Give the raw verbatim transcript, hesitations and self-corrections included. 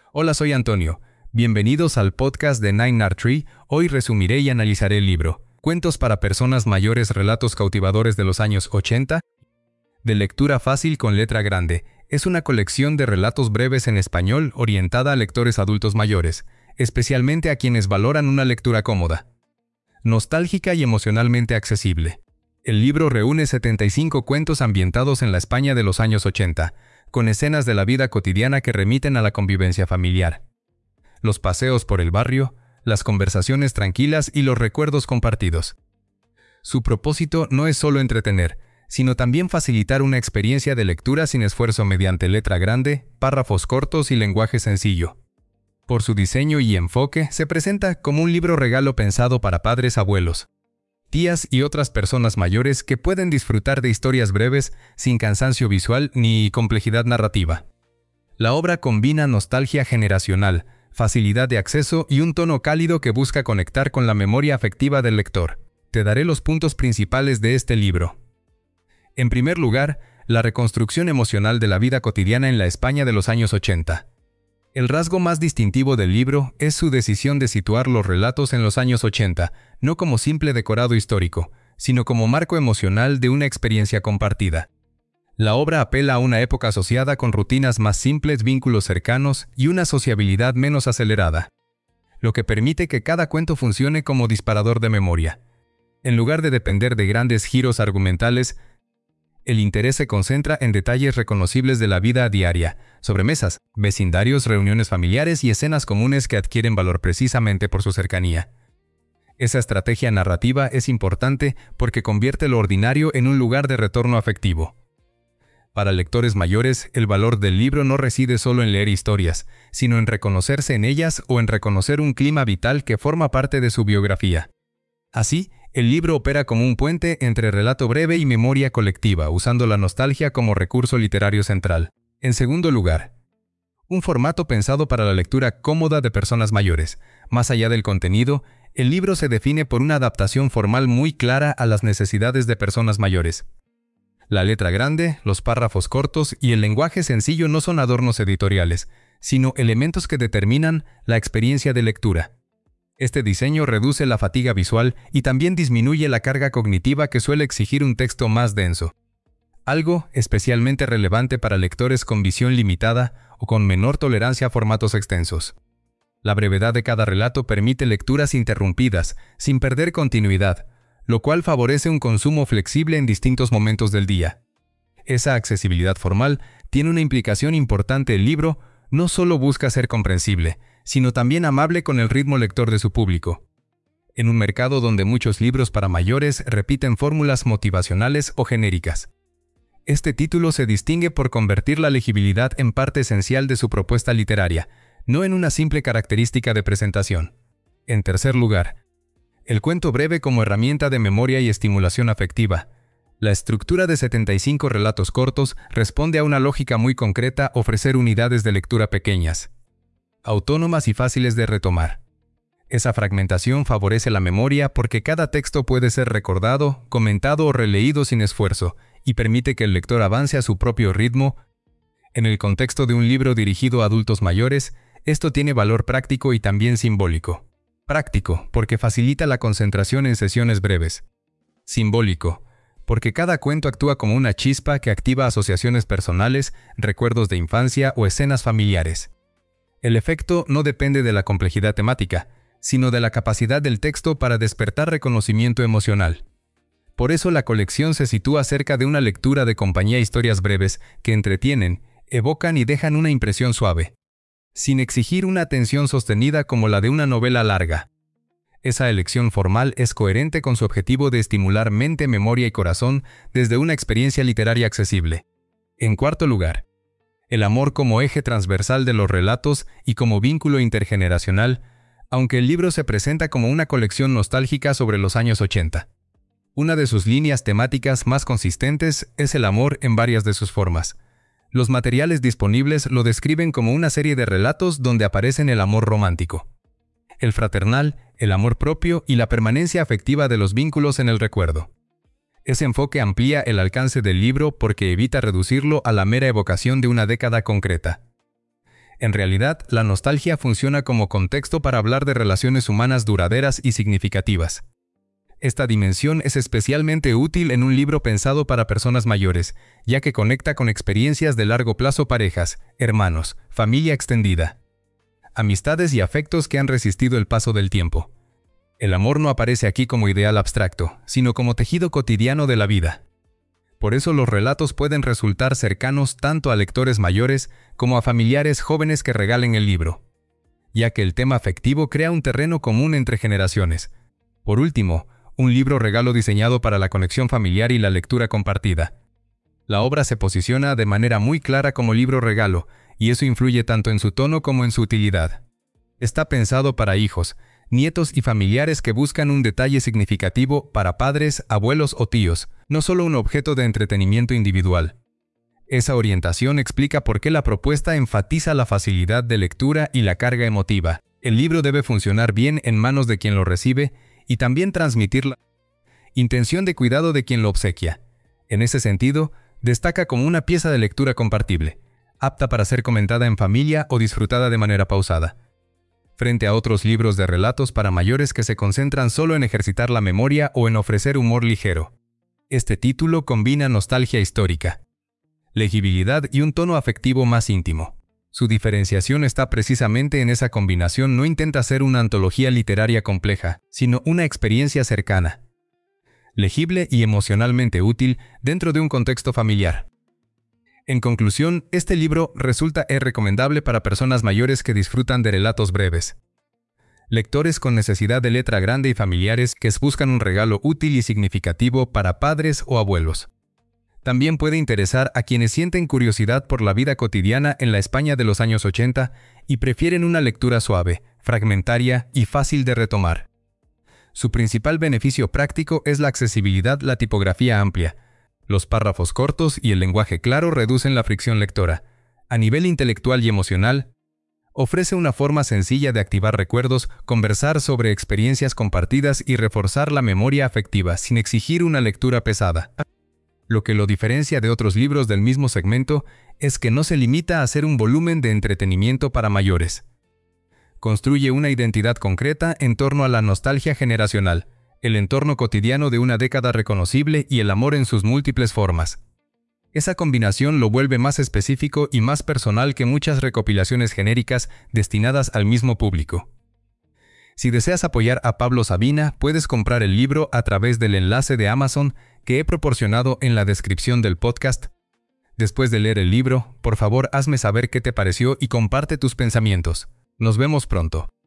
Hola, soy Antonio. Bienvenidos al podcast de Nine Art Tree. Hoy resumiré y analizaré el libro Cuentos para personas mayores, relatos cautivadores de los años ochenta, de lectura fácil con letra grande. Es una colección de relatos breves en español orientada a lectores adultos mayores, especialmente a quienes valoran una lectura cómoda, nostálgica y emocionalmente accesible. El libro reúne setenta y cinco cuentos ambientados en la España de los años ochenta, con escenas de la vida cotidiana que remiten a la convivencia familiar, los paseos por el barrio, las conversaciones tranquilas y los recuerdos compartidos. Su propósito no es solo entretener, sino también facilitar una experiencia de lectura sin esfuerzo mediante letra grande, párrafos cortos y lenguaje sencillo. Por su diseño y enfoque, se presenta como un libro regalo pensado para padres, abuelos, tías y otras personas mayores que pueden disfrutar de historias breves sin cansancio visual ni complejidad narrativa. La obra combina nostalgia generacional, facilidad de acceso y un tono cálido que busca conectar con la memoria afectiva del lector. Te daré los puntos principales de este libro. En primer lugar, la reconstrucción emocional de la vida cotidiana en la España de los años ochenta. El rasgo más distintivo del libro es su decisión de situar los relatos en los años ochenta, no como simple decorado histórico, sino como marco emocional de una experiencia compartida. La obra apela a una época asociada con rutinas más simples, vínculos cercanos y una sociabilidad menos acelerada, lo que permite que cada cuento funcione como disparador de memoria. En lugar de depender de grandes giros argumentales, el interés se concentra en detalles reconocibles de la vida diaria, sobremesas, vecindarios, reuniones familiares y escenas comunes que adquieren valor precisamente por su cercanía. Esa estrategia narrativa es importante porque convierte lo ordinario en un lugar de retorno afectivo. Para lectores mayores, el valor del libro no reside solo en leer historias, sino en reconocerse en ellas o en reconocer un clima vital que forma parte de su biografía. Así, el libro opera como un puente entre relato breve y memoria colectiva, usando la nostalgia como recurso literario central. En segundo lugar, un formato pensado para la lectura cómoda de personas mayores. Más allá del contenido, el libro se define por una adaptación formal muy clara a las necesidades de personas mayores. La letra grande, los párrafos cortos y el lenguaje sencillo no son adornos editoriales, sino elementos que determinan la experiencia de lectura. Este diseño reduce la fatiga visual y también disminuye la carga cognitiva que suele exigir un texto más denso. Algo especialmente relevante para lectores con visión limitada o con menor tolerancia a formatos extensos. La brevedad de cada relato permite lecturas interrumpidas, sin perder continuidad, lo cual favorece un consumo flexible en distintos momentos del día. Esa accesibilidad formal tiene una implicación importante. El libro no solo busca ser comprensible, sino también amable con el ritmo lector de su público. En un mercado donde muchos libros para mayores repiten fórmulas motivacionales o genéricas, este título se distingue por convertir la legibilidad en parte esencial de su propuesta literaria, no en una simple característica de presentación. En tercer lugar, el cuento breve como herramienta de memoria y estimulación afectiva. La estructura de setenta y cinco relatos cortos responde a una lógica muy concreta: ofrecer unidades de lectura pequeñas, autónomas y fáciles de retomar. Esa fragmentación favorece la memoria porque cada texto puede ser recordado, comentado o releído sin esfuerzo, y permite que el lector avance a su propio ritmo. En el contexto de un libro dirigido a adultos mayores, esto tiene valor práctico y también simbólico. Práctico, porque facilita la concentración en sesiones breves. Simbólico, porque cada cuento actúa como una chispa que activa asociaciones personales, recuerdos de infancia o escenas familiares. El efecto no depende de la complejidad temática, sino de la capacidad del texto para despertar reconocimiento emocional. Por eso la colección se sitúa cerca de una lectura de compañía: historias breves que entretienen, evocan y dejan una impresión suave, sin exigir una atención sostenida como la de una novela larga. Esa elección formal es coherente con su objetivo de estimular mente, memoria y corazón desde una experiencia literaria accesible. En cuarto lugar, el amor como eje transversal de los relatos y como vínculo intergeneracional, aunque el libro se presenta como una colección nostálgica sobre los años ochenta. Una de sus líneas temáticas más consistentes es el amor en varias de sus formas. Los materiales disponibles lo describen como una serie de relatos donde aparecen el amor romántico, el fraternal, el amor propio y la permanencia afectiva de los vínculos en el recuerdo. Ese enfoque amplía el alcance del libro porque evita reducirlo a la mera evocación de una década concreta. En realidad, la nostalgia funciona como contexto para hablar de relaciones humanas duraderas y significativas. Esta dimensión es especialmente útil en un libro pensado para personas mayores, ya que conecta con experiencias de largo plazo, parejas, hermanos, familia extendida, amistades y afectos que han resistido el paso del tiempo. El amor no aparece aquí como ideal abstracto, sino como tejido cotidiano de la vida. Por eso los relatos pueden resultar cercanos tanto a lectores mayores como a familiares jóvenes que regalen el libro, ya que el tema afectivo crea un terreno común entre generaciones. Por último, un libro regalo diseñado para la conexión familiar y la lectura compartida. La obra se posiciona de manera muy clara como libro regalo, y eso influye tanto en su tono como en su utilidad. Está pensado para hijos, nietos y familiares que buscan un detalle significativo para padres, abuelos o tíos, no solo un objeto de entretenimiento individual. Esa orientación explica por qué la propuesta enfatiza la facilidad de lectura y la carga emotiva. El libro debe funcionar bien en manos de quien lo recibe y también transmitir la intención de cuidado de quien lo obsequia. En ese sentido, destaca como una pieza de lectura compartible, apta para ser comentada en familia o disfrutada de manera pausada, frente a otros libros de relatos para mayores que se concentran solo en ejercitar la memoria o en ofrecer humor ligero. Este título combina nostalgia histórica, legibilidad y un tono afectivo más íntimo. Su diferenciación está precisamente en esa combinación. No intenta ser una antología literaria compleja, sino una experiencia cercana, legible y emocionalmente útil dentro de un contexto familiar. En conclusión, este libro resulta es recomendable para personas mayores que disfrutan de relatos breves, lectores con necesidad de letra grande y familiares que buscan un regalo útil y significativo para padres o abuelos. También puede interesar a quienes sienten curiosidad por la vida cotidiana en la España de los años ochenta y prefieren una lectura suave, fragmentaria y fácil de retomar. Su principal beneficio práctico es la accesibilidad. La tipografía amplia, los párrafos cortos y el lenguaje claro reducen la fricción lectora. A nivel intelectual y emocional, ofrece una forma sencilla de activar recuerdos, conversar sobre experiencias compartidas y reforzar la memoria afectiva sin exigir una lectura pesada. Lo que lo diferencia de otros libros del mismo segmento es que no se limita a ser un volumen de entretenimiento para mayores. Construye una identidad concreta en torno a la nostalgia generacional, el entorno cotidiano de una década reconocible y el amor en sus múltiples formas. Esa combinación lo vuelve más específico y más personal que muchas recopilaciones genéricas destinadas al mismo público. Si deseas apoyar a Pablo Sabina, puedes comprar el libro a través del enlace de Amazon que he proporcionado en la descripción del podcast. Después de leer el libro, por favor hazme saber qué te pareció y comparte tus pensamientos. Nos vemos pronto.